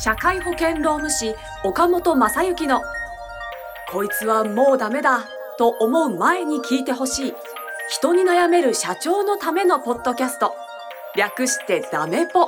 社会保険労務士岡本正幸のこいつはもうダメだと思う前に聞いてほしい人に悩める社長のためのポッドキャスト、略してダメポ。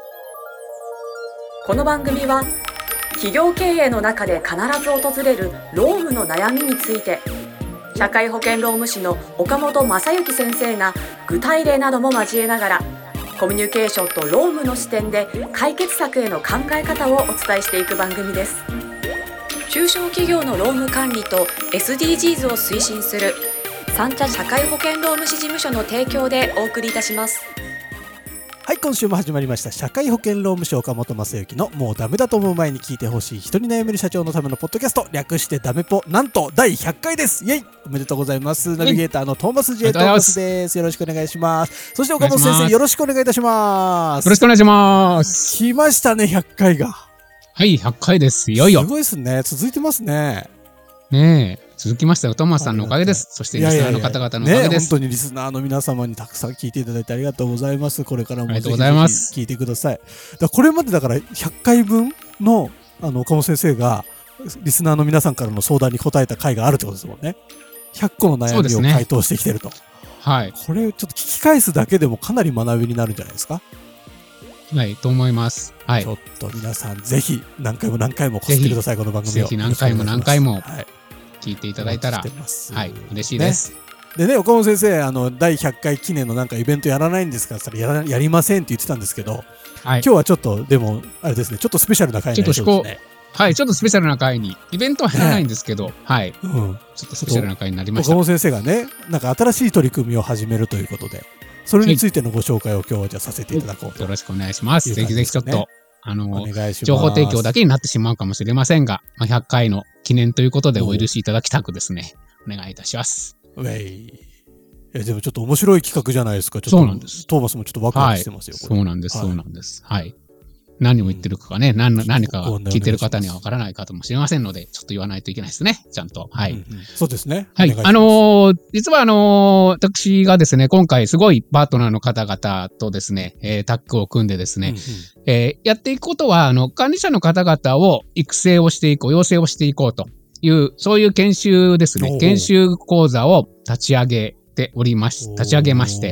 この番組は企業経営の中で必ず訪れる労務の悩みについて、社会保険労務士の岡本正幸先生が具体例なども交えながらコミュニケーションと労務の視点で解決策への考え方をお伝えしていく番組です。中小企業の労務管理と SDGs を推進する三茶社会保険労務士事務所の提供でお送りいたします。 はい、今週も始まりました社会保険労務士岡本正幸のもうダメだと思う前に聞いてほしい人に悩める社長のためのポッドキャスト、略してダメポ。なんと第100回です。イエイ、おめでとうございます。ナビゲーターのトーマス J トーマスです。よろしくお願いします。そして岡本先生、よろしくお願いいたします。 よろしくお願いします。 来ましたね、100回が。 はい、100回です。いよいよ。 すごいですね。続いてますね。 ねえ、続きましたよ。トーマスさんのおかげです。そしてリスナーの方々のおかげです。 本当にリスナーの皆様にたくさん聞いていただいてありがとうございます。これからもぜひぜひ聞いてください。これまでだから100回分の岡本先生がリスナーの皆さんからの相談に答えた回があるってことですもんね。100個の悩みを回答してきてると。 はい。 これちょっと聞き返すだけでもかなり学びになるんじゃないですか。 はい、と思います。はい。 ちょっと皆さんぜひ何回も何回もこすってください、この番組を。 ぜひ何回も何回も聞いていただいたら、はい、嬉しいです。 でね、岡本先生、第100回記念のなんかイベントやらないんですかって言ったらやりませんって言ってたんですけど、はい、今日はちょっとでもあれですね、ちょっとスペシャルな回になりそうですね。 はい、ちょっとスペシャルな回に、イベントはやらないんですけど、はい、ちょっとスペシャルな回になりました。 岡本先生がね、なんか新しい取り組みを始めるということで、それについてのご紹介を今日はじゃあさせていただこうと、 よろしくお願いします。ぜひぜひちょっと情報提供だけになってしまうかもしれませんが、100回の記念ということでお許しいただきたくですね、お願いいたします。 でもちょっと面白い企画じゃないですか。 そうなんです。 トーマスもちょっとワクワクしてますよ。 そうなんです、そうなんです。はい。何を言ってるかね、何か聞いてる方にはわからないかもしれませんので、ちょっと言わないといけないですね、ちゃんと。はい。 そうですね。 はい。実は私がですね、今回すごいパートナーの方々とですね、タッグを組んでですね、やっていくことは、管理者の方々を育成をしていこう、養成をしていこうという、そういう研修ですね、研修講座を立ち上げまして、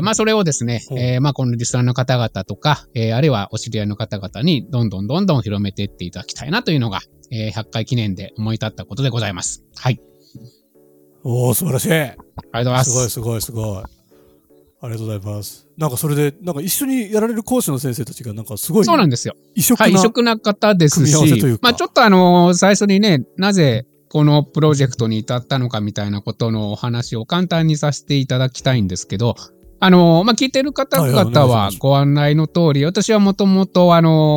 それをですね、このリスナーの方々とか、あるいはお知り合いの方々にどんどん広めていっていただきたいなというのが、100回記念で思い立ったことでございます。はい。 おー、素晴らしい。ありがとうございます。 すごい。ありがとうございます。なんかそれで、なんか一緒にやられる講師の先生たちがなんかすごい。 そうなんですよ。 異色な方ですし、ちょっと最初にね、なぜ、このプロジェクトに至ったのかみたいなことのお話を簡単にさせていただきたいんですけど、聞いてる方々はご案内の通り、私はもともと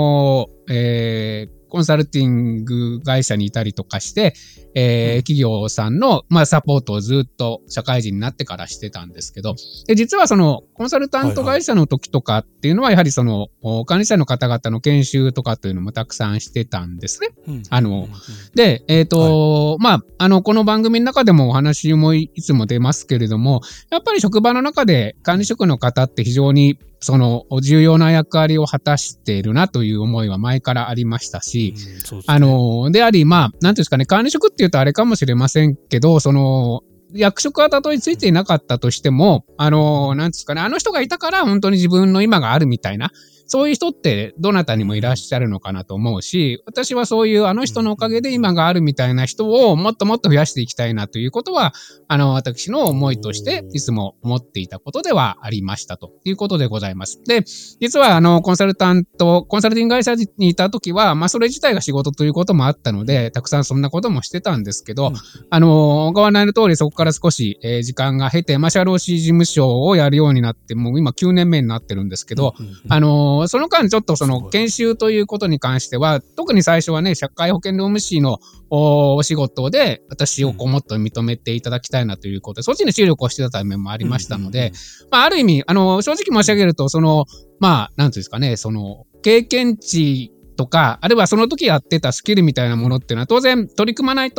コンサルティング会社にいたりとかして、企業さんの、サポートをずっと社会人になってからしてたんですけど、で実はそのコンサルタント会社の時とかっていうのはやはりその管理者の方々の研修とかっていうのもたくさんしてたんですね。で、この番組の中でもお話もいつも出ますけれども、やっぱり職場の中で管理職の方って非常にその重要な役割を果たしているなという思いは前からありましたし、であり、なんていうんですかね、管理職っていうとあれかもしれませんけど、その、役職はたとえついていなかったとしても、なんですかね、あの人がいたから本当に自分の今があるみたいな、そういう人ってどなたにもいらっしゃるのかなと思うし、私はそういうあの人のおかげで今があるみたいな人をもっともっと増やしていきたいなということは、私の思いとしていつも思っていたことではありましたということでございます。で、実はコンサルティング会社にいた時は、それ自体が仕事ということもあったので、たくさんそんなこともしてたんですけど、ご案内の通りそこから少し、時間が経て、社労士事務所をやるようになって、もう今9年目になってるんですけど、その間ちょっとその研修ということに関しては、特に最初はね、社会保険労務士のお仕事で私をもっと認めていただきたいなということで、そっちに注力をしてた面もありましたので、ある意味、正直申し上げると、なんていうんですかね、経験値とか、あるいはその時やってたスキルみたいなものっていうのは当然取り組まないと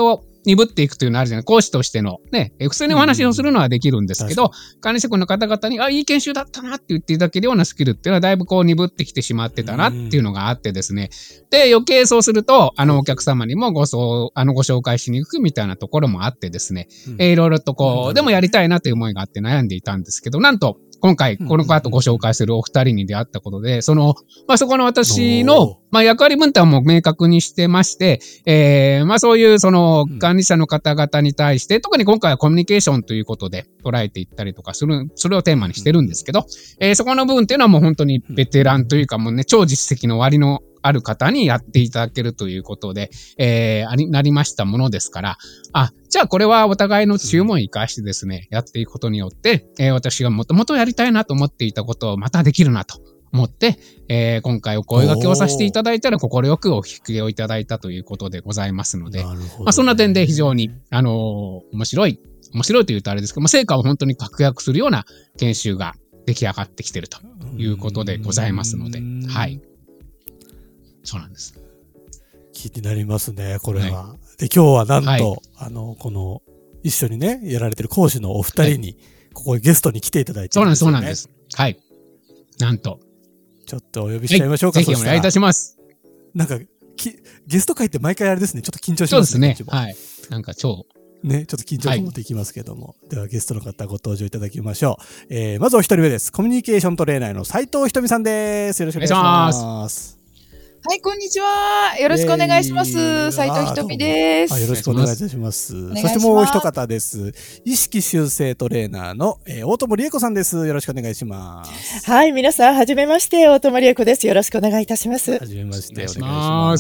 鈍っていくというのはあるじゃない。講師としてのね、普通にお話をするのはできるんですけど、管理職の方々に、いい研修だったなって言っていただけるようなスキルっていうのはだいぶこう鈍ってきてしまってたなっていうのがあってですね。で、余計そうすると、お客様にもご紹介しにくくみたいなところもあってですね、いろいろとこう、でもやりたいなという思いがあって悩んでいたんですけど、なんと、今回、この後ご紹介するお二人に出会ったことで、そこの私の、役割分担も明確にしてまして、そういう管理者の方々に対して、特に今回はコミュニケーションということで捉えていったりとかそれをテーマにしてるんですけど、そこの部分っていうのはもう本当にベテランというかもうね、超実績の割のある方にやっていただけるということで、なりましたものですから、じゃあこれはお互いの注文を生かしてですね、やっていくことによって、私がもともとやりたいなと思っていたことをまたできるなと思って、今回お声掛けをさせていただいたら快くお引きをいただいたということでございますので、そんな点で非常に、面白いと言うとあれですけども、成果を本当に確約するような研修が出来上がってきているということでございますので、はい。そうなんです。 気になりますね、これは。はい、で、今日はなんと、この、一緒にね、やられてる講師のお二人に、ここにゲストに来ていただいてるんですよね。 そうなんです。はい。なんと。 ちょっとお呼びしちゃいましょうか。 ぜひお願いいたします。 なんか、ゲスト会って毎回あれですね、ちょっと緊張しますね。 そうですね。はい。なんか超。 ね、ちょっと緊張感持っていきますけども。ではゲストの方ご登場いただきましょう。まずお一人目です。コミュニケーショントレーナーの斉藤ひとみさんです。よろしくお願いします。 はい、こんにちは。よろしくお願いします。斉藤ひとみです。 よろしくお願いいたします。そしてもう一方です。意識修正トレーナーの大友理恵子さんです。よろしくお願いします。 はい、皆さん、はじめまして、大友理恵子です。よろしくお願いいたします。 はじめまして、お願いします。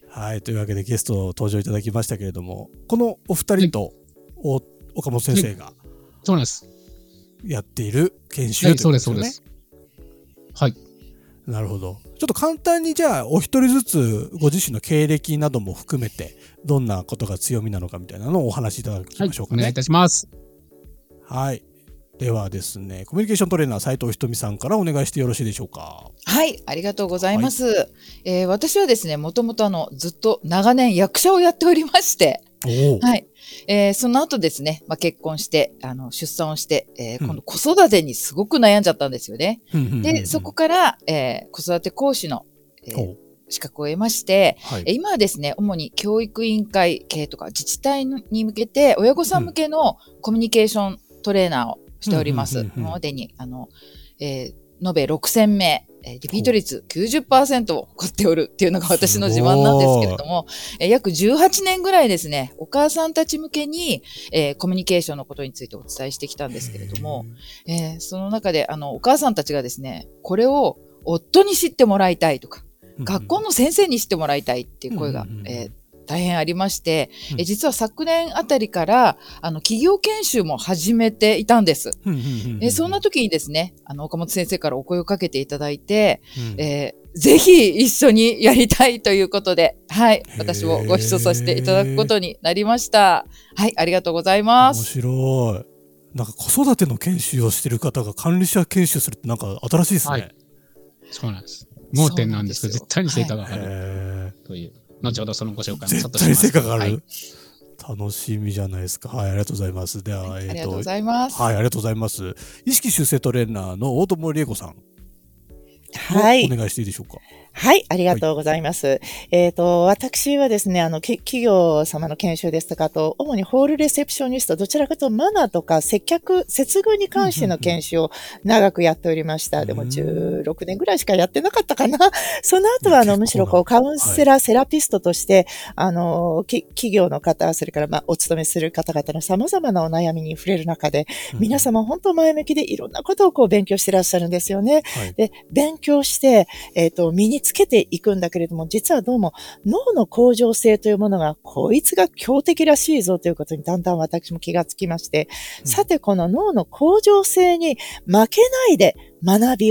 はい、というわけでゲスト登場いただきましたけれども、このお二人と岡本先生がそうなんです。 やっている研修ということですよね。 そうです。はい。 なるほど。ちょっと簡単にじゃあお一人ずつご自身の経歴なども含めてどんなことが強みなのかみたいなのをお話しいただきましょうかね。 お願いいたします。 はい。ではですね、コミュニケーショントレーナー斉藤ひとみさんからお願いしてよろしいでしょうか。 はい、ありがとうございます。私はですね、もともとずっと長年役者をやっておりまして、はい。その後ですね、結婚して、出産をして、今度子育てにすごく悩んじゃったんですよね。で、そこから、子育て講師の、資格を得まして、今はですね、主に教育委員会系とか自治体に向けて、親御さん向けのコミュニケーショントレーナーをしております。今までに、延べ6000名、リピート率 90% を誇っておるっていうのが私の自慢なんですけれども、約18年ぐらいですね、お母さんたち向けに、コミュニケーションのことについてお伝えしてきたんですけれども、その中でお母さんたちがですね、これを夫に知ってもらいたいとか、学校の先生に知ってもらいたいっていう声が、大変ありまして、実は昨年あたりから企業研修も始めていたんです。そんな時にですね、岡本先生からお声をかけていただいて、ぜひ一緒にやりたいということで、はい、私もご一緒させていただくことになりました。はい、ありがとうございます。 面白い。なんか子育ての研修をしている方が管理者研修するってなんか新しいですね。はい、 そうなんです。盲点なんですけど、絶対に成果が上がるという。後ほどそのご紹介もちょっとします。 絶対成果がある、楽しみじゃないですか。はい、ありがとうございます。では、 ありがとうございます。 はい、ありがとうございます。意識修正トレーナーの大友理恵子さん。 はい。 お願いしていいでしょうか。 はい、ありがとうございます。私はですね、企業様の研修ですとか、あと、主にホールレセプショニスト、どちらかというとマナーとか接遇に関しての研修を長くやっておりました。でも16年ぐらいしかやってなかったかな。その後は、むしろカウンセラー、セラピストとして、企業の方、それからお勤めする方々の様々なお悩みに触れる中で、皆様本当前向きでいろんなことを勉強してらっしゃるんですよね。で、勉強して、身につけていくんだけれども、実はどうも脳の向上性というものがこいつが強敵らしいぞということにだんだん私も気がつきまして、さてこの脳の向上性に負けないで学びを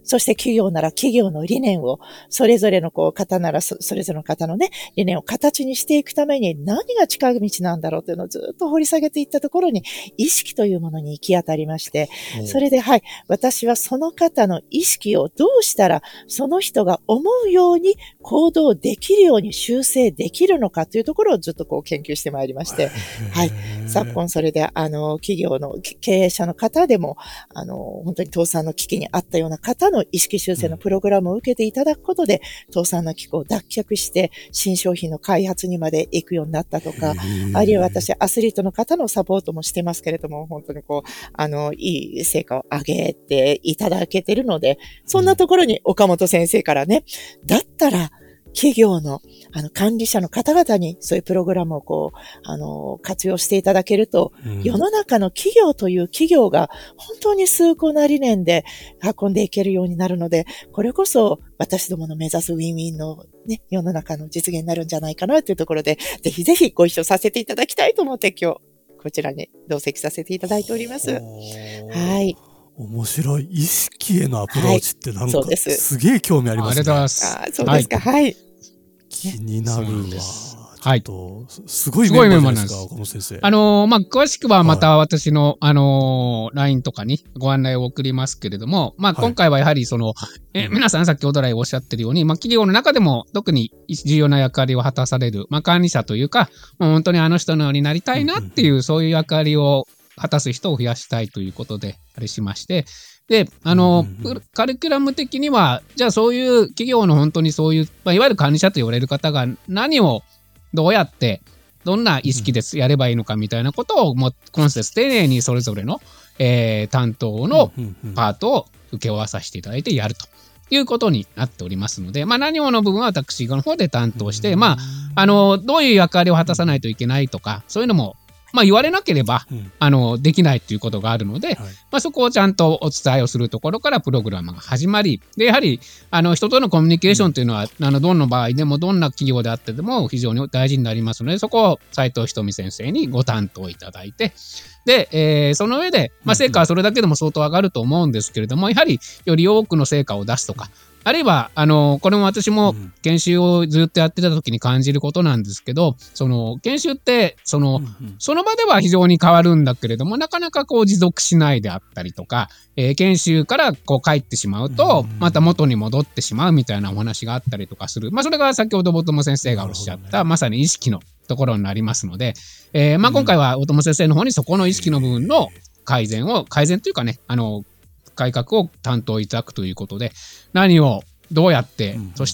そして企業なら企業の理念を、それぞれの方ならそれぞれの方のね、理念を形にしていくために何が近道なんだろうというのをずっと掘り下げていったところに、意識というものに行き当たりまして、それで私はその方の意識をどうしたらその人が思うように行動できるように修正できるのかというところをずっと研究してまいりまして、昨今それで企業の経営者の方でも本当に倒産の危機にあったような方の意識修正のプログラムを受けていただくことで、倒産の危機を脱却して新商品の開発にまで行くようになったとか、あるいは私アスリートの方のサポートもしてますけれども、本当にいい成果を上げていただけているので、そんなところに岡本先生からね、だったら企業の管理者の方々にそういうプログラムを活用していただけると、世の中の企業という企業が本当に崇高な理念で運んでいけるようになるので、これこそ私どもの目指すウィンウィンのね、世の中の実現になるんじゃないかなというところで、ぜひぜひご一緒させていただきたいと思って今日こちらに同席させていただいております。 面白い。意識へのアプローチってなんか、すげえ興味ありますね。 ありがとうございます。 そうですか。 気になるわ。 はい。 すごいメンバーなんですか、岡本先生。 詳しくはまた私の、LINE とかにご案内を送りますけれども、今回はやはり皆さん先ほど来おっしゃってるように、企業の中でも特に重要な役割を果たされる、管理者というか、本当にあの人のようになりたいなっていう、そういう役割を果たす人を増やしたいということで、あれしまして、で、カリキュラム的には、じゃあそういう企業の本当にそういう、いわゆる管理者と言われる方が何をどうやって、どんな意識でやればいいのかみたいなことを、今節丁寧にそれぞれの、担当のパートを受け負わさせていただいてやるということになっておりますので、何をの部分は私の方で担当して、どういう役割を果たさないといけないとか、そういうのも、言われなければ、できないということがあるので、そこをちゃんとお伝えをするところからプログラムが始まり、で、やはり、人とのコミュニケーションというのは、どの場合でも、どんな企業であってでも非常に大事になりますので、そこを斉藤ひとみ先生にご担当いただいて、で、その上で、成果はそれだけでも相当上がると思うんですけれども、やはり、より多くの成果を出すとか、あるいは、これも私も研修をずっとやってた時に感じることなんですけど、研修って、その場では非常に変わるんだけれども、なかなか持続しないであったりとか、研修から帰ってしまうと、また元に戻ってしまうみたいなお話があったりとかする。それが先ほど大友先生がおっしゃった、まさに意識のところになりますので、今回は大友先生の方にそこの意識の部分の改善というかね、改革を担当いただくということで、何をどうやって、そして、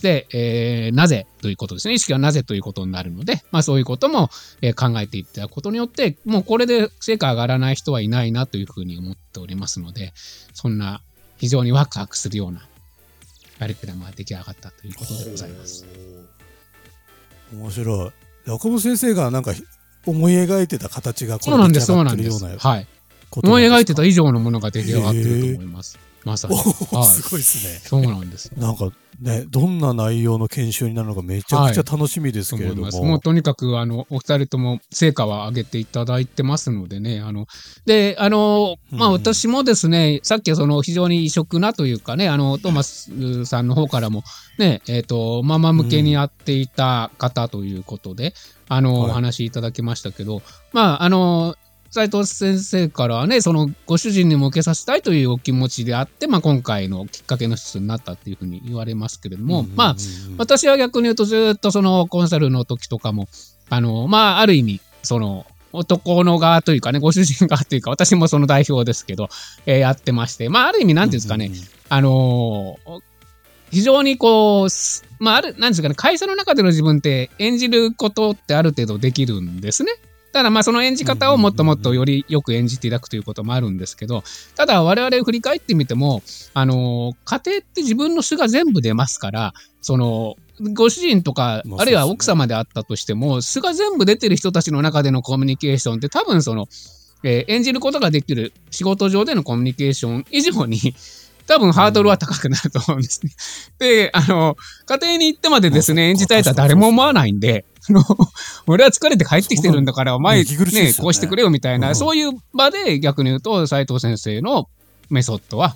なぜということですね。意識はなぜということになるので、そういうことも、考えていただくことによって、もうこれで成果上がらない人はいないなというふうに思っておりますので、そんな非常にワクワクするようなカリキュラムが出来上がったということでございます。 面白い。岡本先生がなんか思い描いてた形がこれに出来上がってるような。 はい。思い描いてた以上のものが出来上がってると思います。まさに。 すごいですね。 そうなんです。 なんかね、どんな内容の研修になるのかめちゃくちゃ楽しみですけれども。 もうとにかくお二人とも成果は上げていただいてますのでね。で、私もですね、さっき非常に異色なというかね、トーマスさんの方からもね、ママ向けにやっていた方ということで、お話しいただきましたけど、斉藤先生からはね、ご主人にも受けさせたいというお気持ちであって、今回のきっかけの一つになったっていうふうに言われますけれども、私は逆に言うとずっとコンサルの時とかも、ある意味、男の側というかね、ご主人側というか、私もその代表ですけど、やってまして、ある意味、なんていうんですかね、非常になんですかね、会社の中での自分って演じることってある程度できるんですね。ただその演じ方をもっともっとよりよく演じていただくということもあるんですけど、ただ我々振り返ってみても、家庭って自分の素が全部出ますから、ご主人とか、あるいは奥様であったとしても、素が全部出てる人たちの中でのコミュニケーションって多分演じることができる仕事上でのコミュニケーション以上に、多分ハードルは高くなると思うんですね。で、家庭に行ってまでですね、演じたいとは誰も思わないんで、俺は疲れて帰ってきてるんだから、お前ね、こうしてくれよみたいな、そういう場で逆に言うと、斉藤先生のメソッドは、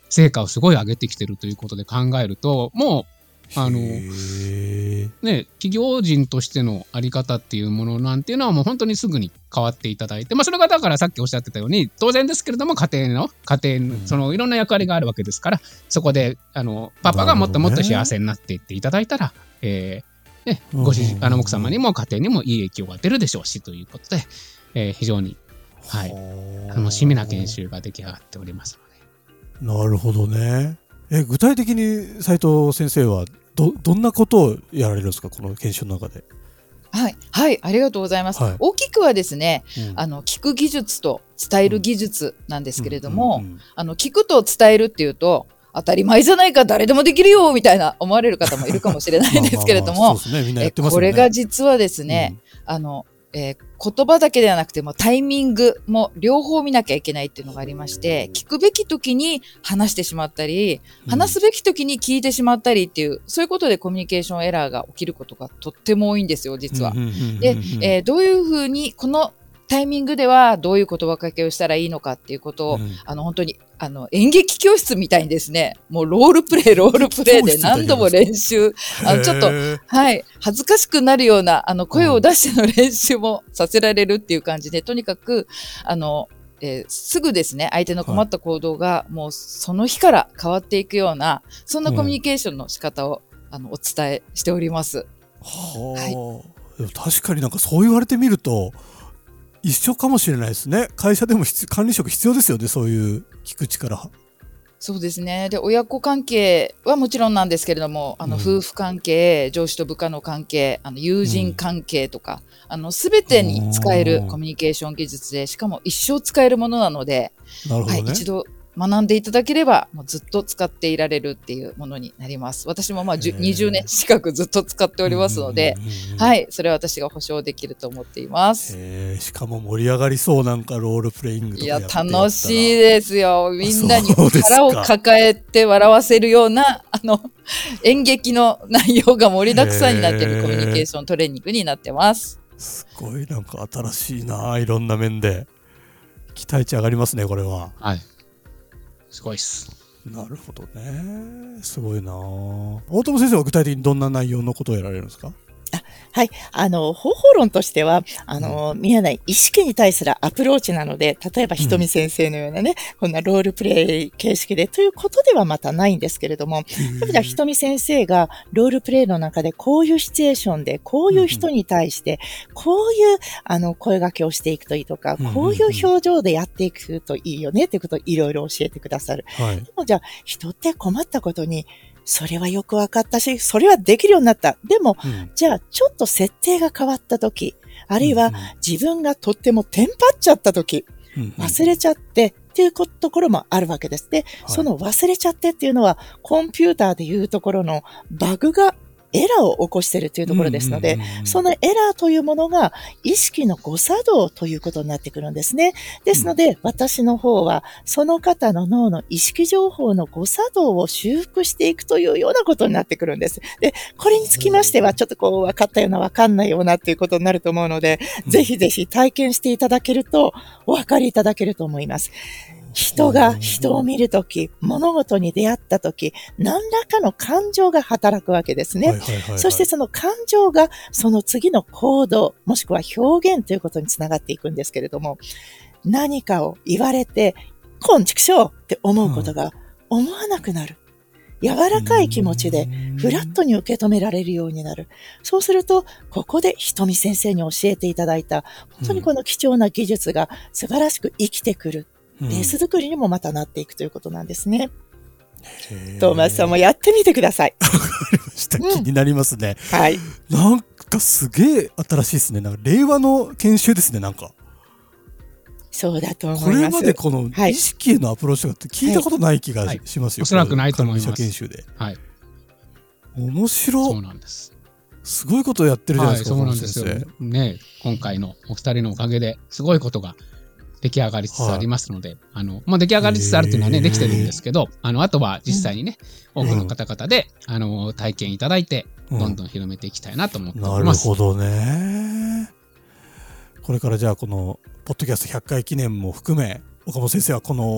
成果をすごい上げてきてるということで考えると、もうね、企業人としてのあり方っていうものなんていうのはもう本当にすぐに変わっていただいて、それがだからさっきおっしゃってたように当然ですけれども、家庭のそのいろんな役割があるわけですから、そこでパパがもっともっと幸せになっていっていただいたら、ご主人奥様にも家庭にもいい影響が出るでしょうしということで、非常に、楽しみな研修が出来上がっておりますので。 なるほどね。具体的に斉藤先生はどんなことをやられるんですか、この研修の中で。 はい、ありがとうございます。大きくはですね、聞く技術と伝える技術なんですけれども、聞くと伝えるっていうと当たり前じゃないか、誰でもできるよみたいな思われる方もいるかもしれないんですけれども、これが実はですね、言葉だけではなくてもタイミングも両方見なきゃいけないっていうのがありまして、聞くべき時に話してしまったり、話すべき時に聞いてしまったりっていう、そういうことでコミュニケーションエラーが起きることがとっても多いんですよ、実は。で、どういうふうにこのタイミングではどういう言葉かけをしたらいいのかっていうことを、本当に演劇教室みたいにですね、もうロールプレイで何度も練習、ちょっと、恥ずかしくなるような声を出しての練習もさせられるっていう感じで、とにかくすぐですね、相手の困った行動がもうその日から変わっていくような、そんなコミュニケーションの仕方をお伝えしております。 でも確かになんかそう言われてみると一緒かもしれないですね。会社でも管理職必要ですよね、そういう聞く力。 そうですね。で、親子関係はもちろんなんですけれども、夫婦関係、上司と部下の関係、友人関係とか、すべてに使えるコミュニケーション技術で、しかも一生使えるものなので、一度学んでいただければもうずっと使っていられるっていうものになります。私も20年近くずっと使っておりますので、それは私が保証できると思っています。 しかも盛り上がりそう、なんかロールプレイングとかやってや楽しいですよ。みんなに腹を抱えて笑わせるような演劇の内容が盛りだくさんになっているコミュニケーショントレーニングになってます。 すごいなんか新しいな、いろんな面で期待値上がりますね、これは。 すごいっす。 なるほどね。すごいな。大友先生は具体的にどんな内容のことをやられるんですか？ 方法論としては、見えない意識に対するアプローチなので、例えばひとみ先生のようなね、こんなロールプレイ形式でということではまたないんですけれども、じゃあひとみ先生がロールプレイの中でこういうシチュエーションで、こういう人に対して、こういう声掛けをしていくといいとか、こういう表情でやっていくといいよねということをいろいろ教えてくださる。でもじゃあ人って困ったことに、それはよく分かったし、それはできるようになった。でも、じゃあちょっと設定が変わったとき、あるいは自分がとってもテンパっちゃったとき、忘れちゃってっていうところもあるわけです。で、その忘れちゃってっていうのは、コンピューターでいうところのバグがエラーを起こしているというところですので、そのエラーというものが意識の誤作動ということになってくるんですね。ですので、私の方はその方の脳の意識情報の誤作動を修復していくというようなことになってくるんです。で、これにつきましてはちょっと分かったような分かんないようなっていうことになると思うので、ぜひぜひ体験していただけるとお分かりいただけると思います。人が人を見るとき、物事に出会ったとき、何らかの感情が働くわけですね。そしてその感情がその次の行動、もしくは表現ということにつながっていくんですけれども、何かを言われて、こんちくしょうって思うことが思わなくなる。柔らかい気持ちでフラットに受け止められるようになる。そうすると、ここでひとみ先生に教えていただいた、本当にこの貴重な技術が素晴らしく生きてくる。ベース作りにもまたなっていくということなんですね。トーマスさんもやってみてください。 わかりました。気になりますね。なんかすげえ新しいですね。なんか令和の研修ですね、なんか。 そうだと思います。 これまでこの意識へのアプローチとかって聞いたことない気がしますよ。 おそらくないと思います。 管理者研修で。面白い。 そうなんです。 すごいことをやってるじゃないですか。 そうなんですよね。今回のお二人のおかげですごいことが出来上がりつつありますので、出来上がりつつあるというのはね、できてるんですけど、あとは実際にね、多くの方々で、体験いただいて、どんどん広めていきたいなと思っております。 なるほどね。これからじゃあ、この、ポッドキャスト100回記念も含め、岡本先生はこの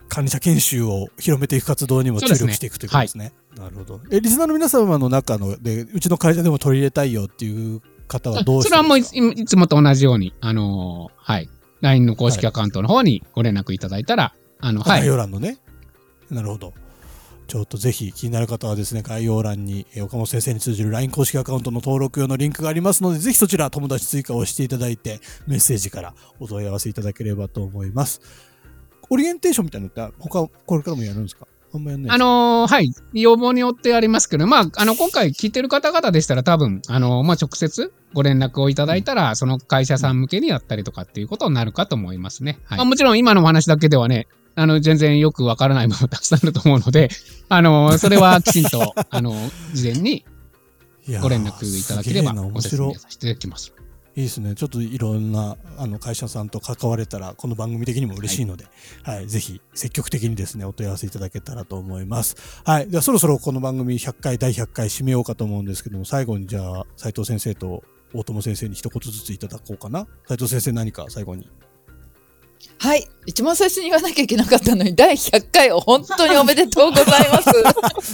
管理者研修を広めていく活動にも注力していくということですね。なるほど。リスナーの皆様の中でうちの会社でも取り入れたいよっていう方はどうしてですか？ それはもういつもと同じようにはい、LINE の公式アカウントの方にご連絡いただいたら、はい、 概要欄のね。なるほど。ちょっとぜひ気になる方はですね、概要欄に岡本先生に通じる LINE 公式アカウントの登録用のリンクがありますので、ぜひそちら友達追加をしていただいて、メッセージからお問い合わせいただければと思います。オリエンテーションみたいなのって他これからもやるんですか？あんまやんないですか？ はい、要望によってありますけど、今回聞いてる方々でしたら多分直接ご連絡をいただいたら、その会社さん向けにやったりとかっていうことになるかと思いますね。はい、もちろん今のお話だけではね、全然よくわからない部分たくさんあると思うので、それはきちんと、事前にご連絡いただければご説明させていただきます。 いいですね。ちょっといろんな会社さんと関われたら、この番組的にも嬉しいので、はいはい、ぜひ積極的にですね、お問い合わせいただけたらと思います。はい。ではそろそろこの番組第100回締めようかと思うんですけども、最後にじゃあ、斉藤先生と大友先生に一言ずついただこうかな。斉藤先生、何か最後に。 はい。一番最初に言わなきゃいけなかったのに、第100回を本当におめでとうございます。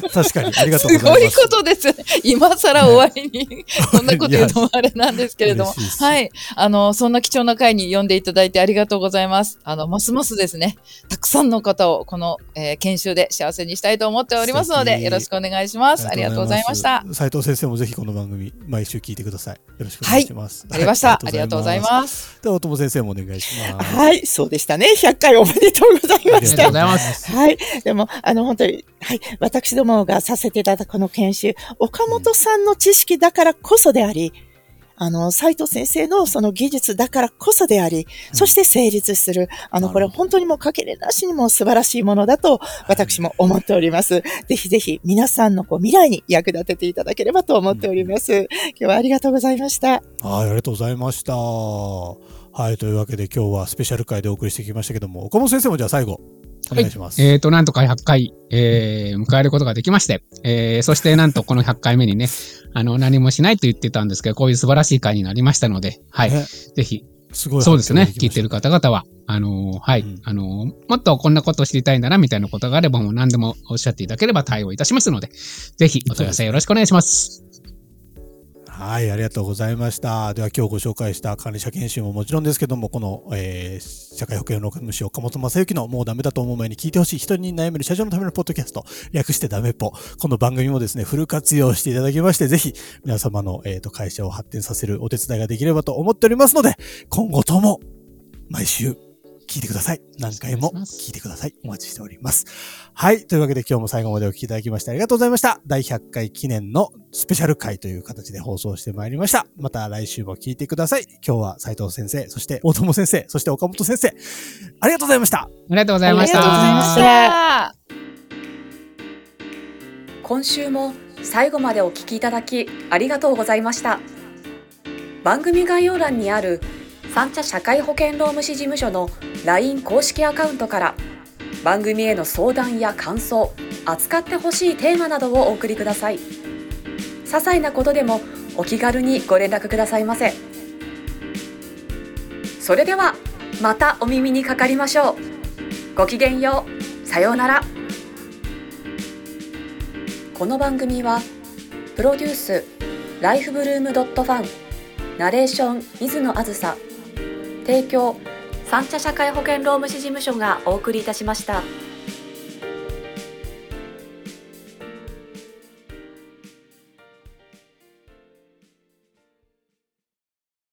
確かに、ありがとうございます。すごいことですね。今更終わりに、こんなこと言うのもあれなんですけれども。はい。そんな貴重な回に呼んでいただいてありがとうございます。ますますですね、たくさんの方をこの、研修で幸せにしたいと思っておりますので、よろしくお願いします。ありがとうございました。 斉藤先生もぜひこの番組、毎週聞いてください。よろしくお願いします。 はい。ありました。ありがとうございます。 では、大友先生もお願いします。 はい。そうでしたね。100回おめでとうございました。 ありがとうございます。 はい。でも、本当に、はい。私どもがさせていただくこの研修、岡本さんの知識だからこそであり、斉藤先生のその技術だからこそであり、そして成立する、これ本当にもうかけるなしにも素晴らしいものだと、私も思っております。ぜひぜひ皆さんの未来に役立てていただければと思っております。今日はありがとうございました。 はい、ありがとうございました。はい、というわけで今日はスペシャル回でお送りしてきましたけども、岡本先生もじゃあ最後、お願いします。 はい、なんとか100回、迎えることができまして、そしてなんとこの100回目にね、何もしないと言ってたんですけど、こういう素晴らしい回になりましたので、はい。ぜひ、 すごいそうですね、聞いてる方々は、はい、もっとこんなことを知りたいんだな、みたいなことがあれば、もう何でもおっしゃっていただければ対応いたしますので、ぜひお問い合わせよろしくお願いします。 はい、ありがとうございました。では今日ご紹介した管理者研修ももちろんですけども、この、社会保険労務士岡本正幸のもうダメだと思う前に聞いてほしい人に悩める社長のためのポッドキャスト、略してダメポ。この番組もですね、フル活用していただきまして、ぜひ皆様の、会社を発展させるお手伝いができればと思っておりますので、今後とも毎週聞いてください。何回も聞いてください。お待ちしております。はい。というわけで今日も最後までお聞きいただきましてありがとうございました。第100回記念のスペシャル回という形で放送してまいりました。また来週も聞いてください。今日は斉藤先生、そして大友先生、そして岡本先生、ありがとうございました。 ありがとうございました。 ありがとうございました。今週も最後までお聞きいただきありがとうございました。番組概要欄にある三茶社会保険労務士事務所の LINE 公式アカウントから番組への相談や感想、扱ってほしいテーマなどをお送りください。些細なことでもお気軽にご連絡くださいませ。それではまたお耳にかかりましょう。ごきげんよう。さようなら。この番組はプロデュースライフブルームドットファン、ナレーション水野あずさ、提供三茶社会保険労務士事務所がお送りいたしました。